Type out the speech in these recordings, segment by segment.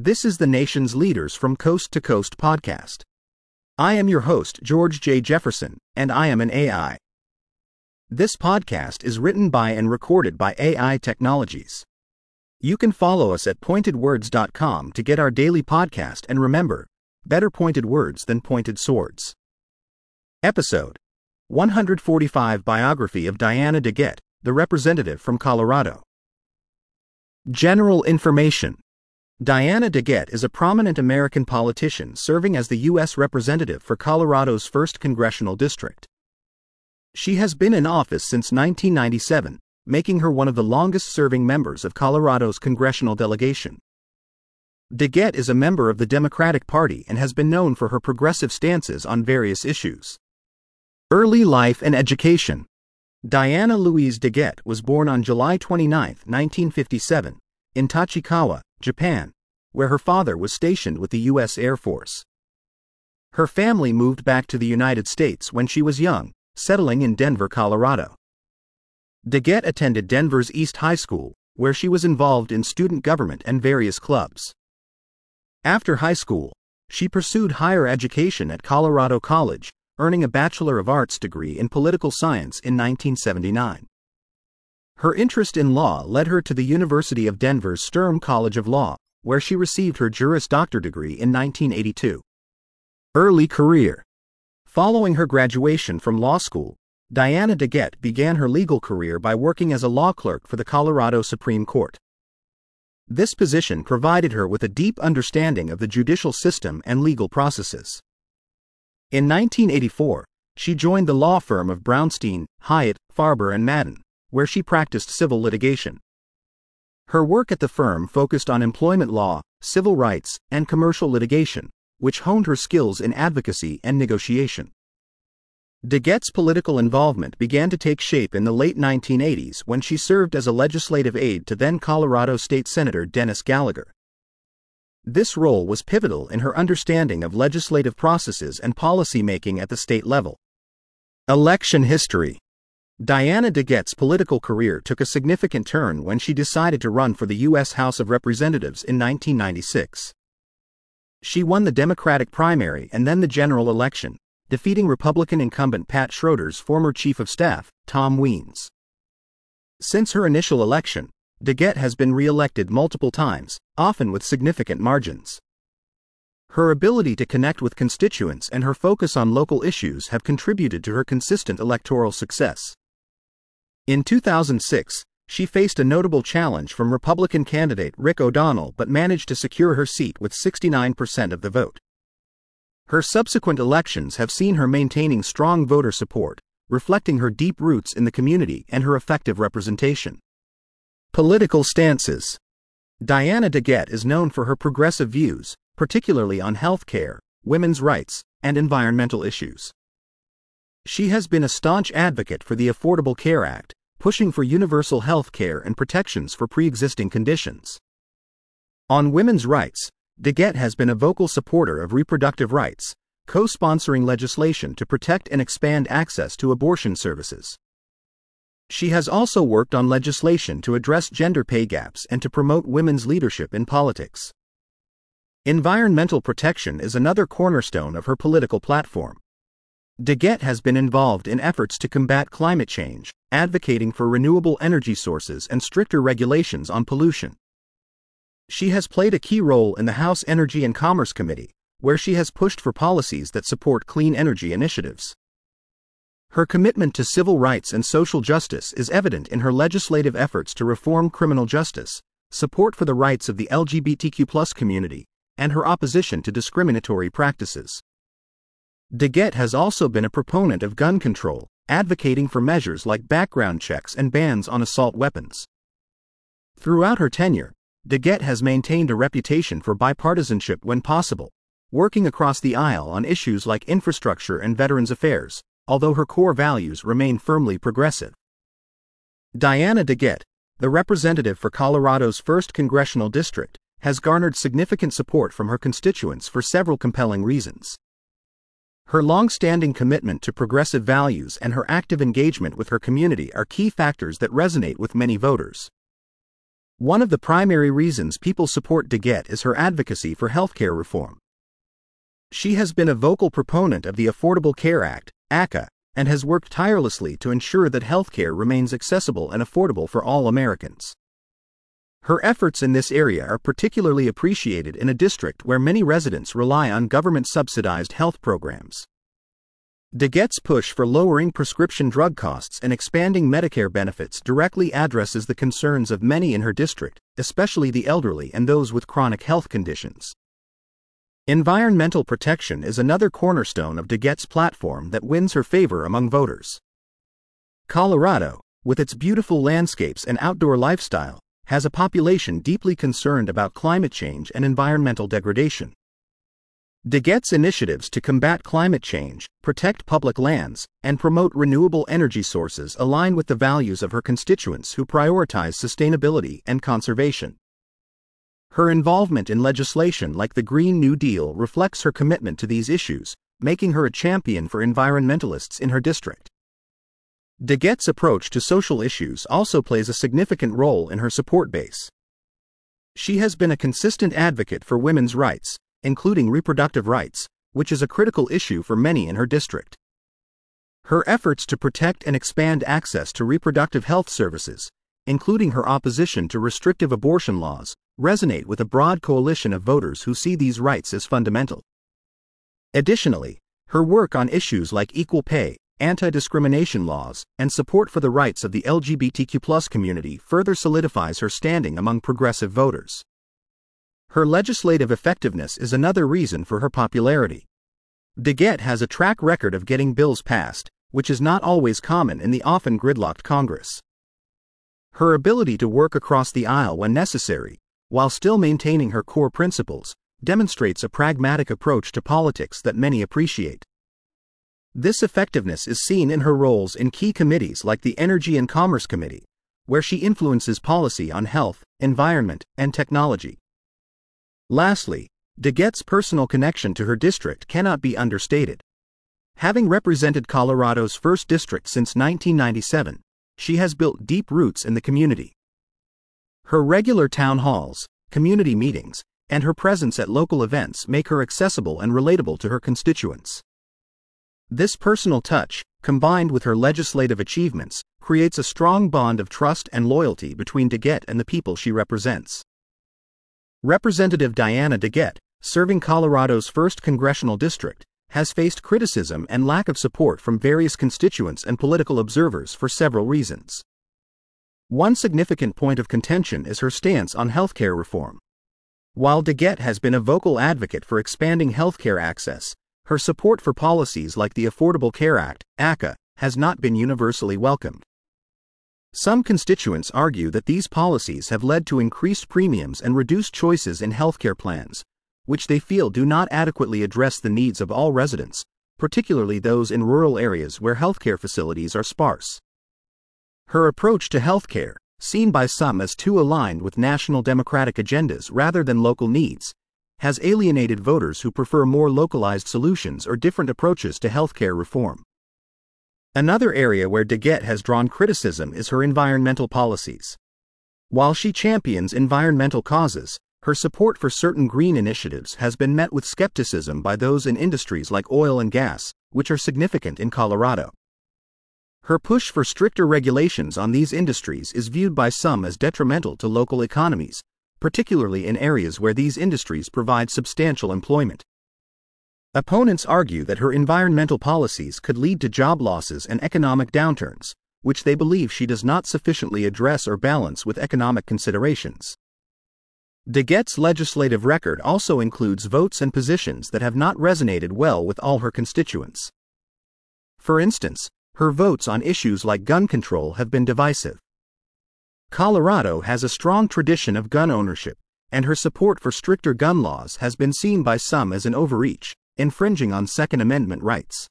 This is the nation's Leaders from Coast to Coast podcast. I am your host, George J. Jefferson, and I am an AI. This podcast is written by and recorded by AI Technologies. You can follow us at pointedwords.com to get our daily podcast, and remember, better pointed words than pointed swords. Episode 145, Biography of Diana DeGette, the representative from Colorado. General information. Diana DeGette is a prominent American politician serving as the U.S. representative for Colorado's 1st Congressional District. She has been in office since 1997, making her one of the longest-serving members of Colorado's congressional delegation. DeGette is a member of the Democratic Party and has been known for her progressive stances on various issues. Early life and education. Diana Louise DeGette was born on July 29, 1957, in Tachikawa, Japan, where her father was stationed with the U.S. Air Force. Her family moved back to the United States when she was young, settling in Denver, Colorado. DeGette attended Denver's East High School, where she was involved in student government and various clubs. After high school, she pursued higher education at Colorado College, earning a Bachelor of Arts degree in political science in 1979. Her interest in law led her to the University of Denver's Sturm College of Law, where she received her Juris Doctor degree in 1982. Early career. Following her graduation from law school, Diana DeGette began her legal career by working as a law clerk for the Colorado Supreme Court. This position provided her with a deep understanding of the judicial system and legal processes. In 1984, she joined the law firm of Brownstein, Hyatt, Farber and Madden, where she practiced civil litigation. Her work at the firm focused on employment law, civil rights, and commercial litigation, which honed her skills in advocacy and negotiation. DeGette's political involvement began to take shape in the late 1980s when she served as a legislative aide to then Colorado State Senator Dennis Gallagher. This role was pivotal in her understanding of legislative processes and policy-making at the state level. Election history. Diana DeGette's political career took a significant turn when she decided to run for the U.S. House of Representatives in 1996. She won the Democratic primary and then the general election, defeating Republican incumbent Pat Schroeder's former chief of staff, Tom Weens. Since her initial election, DeGette has been re-elected multiple times, often with significant margins. Her ability to connect with constituents and her focus on local issues have contributed to her consistent electoral success. In 2006, she faced a notable challenge from Republican candidate Rick O'Donnell but managed to secure her seat with 69% of the vote. Her subsequent elections have seen her maintaining strong voter support, reflecting her deep roots in the community and her effective representation. Political stances. Diana DeGette is known for her progressive views, particularly on health care, women's rights, and environmental issues. She has been a staunch advocate for the Affordable Care Act, pushing for universal health care and protections for pre-existing conditions. On women's rights, DeGette has been a vocal supporter of reproductive rights, co-sponsoring legislation to protect and expand access to abortion services. She has also worked on legislation to address gender pay gaps and to promote women's leadership in politics. Environmental protection is another cornerstone of her political platform. DeGette has been involved in efforts to combat climate change, advocating for renewable energy sources and stricter regulations on pollution. She has played a key role in the House Energy and Commerce Committee, where she has pushed for policies that support clean energy initiatives. Her commitment to civil rights and social justice is evident in her legislative efforts to reform criminal justice, support for the rights of the LGBTQ+ community, and her opposition to discriminatory practices. DeGette has also been a proponent of gun control, advocating for measures like background checks and bans on assault weapons. Throughout her tenure, DeGette has maintained a reputation for bipartisanship when possible, working across the aisle on issues like infrastructure and veterans affairs, although her core values remain firmly progressive. Diana DeGette, the representative for Colorado's 1st Congressional District, has garnered significant support from her constituents for several compelling reasons. Her long-standing commitment to progressive values and her active engagement with her community are key factors that resonate with many voters. One of the primary reasons people support DeGette is her advocacy for healthcare reform. She has been a vocal proponent of the Affordable Care Act, ACA, and has worked tirelessly to ensure that healthcare remains accessible and affordable for all Americans. Her efforts in this area are particularly appreciated in a district where many residents rely on government-subsidized health programs. DeGette's push for lowering prescription drug costs and expanding Medicare benefits directly addresses the concerns of many in her district, especially the elderly and those with chronic health conditions. Environmental protection is another cornerstone of DeGette's platform that wins her favor among voters. Colorado, with its beautiful landscapes and outdoor lifestyle, has a population deeply concerned about climate change and environmental degradation. DeGette's initiatives to combat climate change, protect public lands, and promote renewable energy sources align with the values of her constituents who prioritize sustainability and conservation. Her involvement in legislation like the Green New Deal reflects her commitment to these issues, making her a champion for environmentalists in her district. DeGette's approach to social issues also plays a significant role in her support base. She has been a consistent advocate for women's rights, including reproductive rights, which is a critical issue for many in her district. Her efforts to protect and expand access to reproductive health services, including her opposition to restrictive abortion laws, resonate with a broad coalition of voters who see these rights as fundamental. Additionally, her work on issues like equal pay, anti-discrimination laws, and support for the rights of the LGBTQ+ community further solidifies her standing among progressive voters. Her legislative effectiveness is another reason for her popularity. DeGette has a track record of getting bills passed, which is not always common in the often gridlocked Congress. Her ability to work across the aisle when necessary, while still maintaining her core principles, demonstrates a pragmatic approach to politics that many appreciate. This effectiveness is seen in her roles in key committees like the Energy and Commerce Committee, where she influences policy on health, environment, and technology. Lastly, DeGette's personal connection to her district cannot be understated. Having represented Colorado's 1st District since 1997, she has built deep roots in the community. Her regular town halls, community meetings, and her presence at local events make her accessible and relatable to her constituents. This personal touch, combined with her legislative achievements, creates a strong bond of trust and loyalty between DeGette and the people she represents. Representative Diana DeGette, serving Colorado's 1st Congressional District, has faced criticism and lack of support from various constituents and political observers for several reasons. One significant point of contention is her stance on healthcare reform. While DeGette has been a vocal advocate for expanding healthcare access, her support for policies like the Affordable Care Act, ACA, has not been universally welcomed. Some constituents argue that these policies have led to increased premiums and reduced choices in healthcare plans, which they feel do not adequately address the needs of all residents, particularly those in rural areas where healthcare facilities are sparse. Her approach to healthcare, seen by some as too aligned with national democratic agendas rather than local needs, has alienated voters who prefer more localized solutions or different approaches to healthcare reform. Another area where DeGette has drawn criticism is her environmental policies. While she champions environmental causes, her support for certain green initiatives has been met with skepticism by those in industries like oil and gas, which are significant in Colorado. Her push for stricter regulations on these industries is viewed by some as detrimental to local economies, particularly in areas where these industries provide substantial employment. Opponents argue that her environmental policies could lead to job losses and economic downturns, which they believe she does not sufficiently address or balance with economic considerations. DeGette's legislative record also includes votes and positions that have not resonated well with all her constituents. For instance, her votes on issues like gun control have been divisive. Colorado has a strong tradition of gun ownership, and her support for stricter gun laws has been seen by some as an overreach, infringing on Second Amendment rights.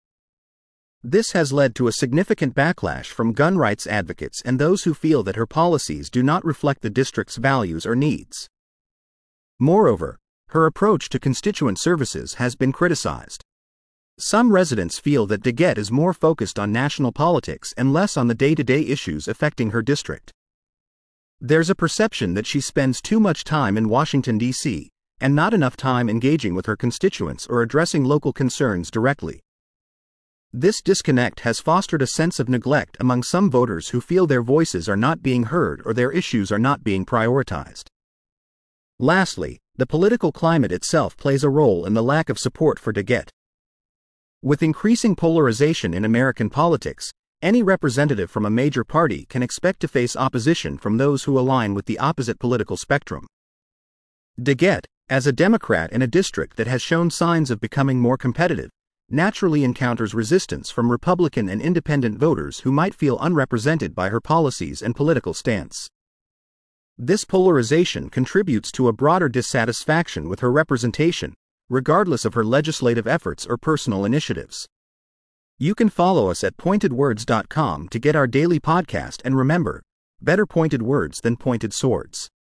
This has led to a significant backlash from gun rights advocates and those who feel that her policies do not reflect the district's values or needs. Moreover, her approach to constituent services has been criticized. Some residents feel that DeGette is more focused on national politics and less on the day-to-day issues affecting her district. There's a perception that she spends too much time in Washington, D.C., and not enough time engaging with her constituents or addressing local concerns directly. This disconnect has fostered a sense of neglect among some voters who feel their voices are not being heard or their issues are not being prioritized. Lastly, the political climate itself plays a role in the lack of support for DeGette. With increasing polarization in American politics, any representative from a major party can expect to face opposition from those who align with the opposite political spectrum. DeGette, as a Democrat in a district that has shown signs of becoming more competitive, naturally encounters resistance from Republican and independent voters who might feel unrepresented by her policies and political stance. This polarization contributes to a broader dissatisfaction with her representation, regardless of her legislative efforts or personal initiatives. You can follow us at pointedwords.com to get our daily podcast, and remember, better pointed words than pointed swords.